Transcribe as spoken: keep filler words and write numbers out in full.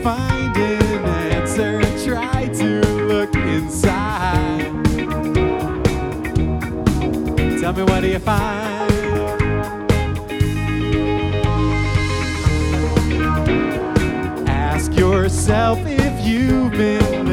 find an answer, try to look inside. Tell me, what do you find? Ask yourself if you've been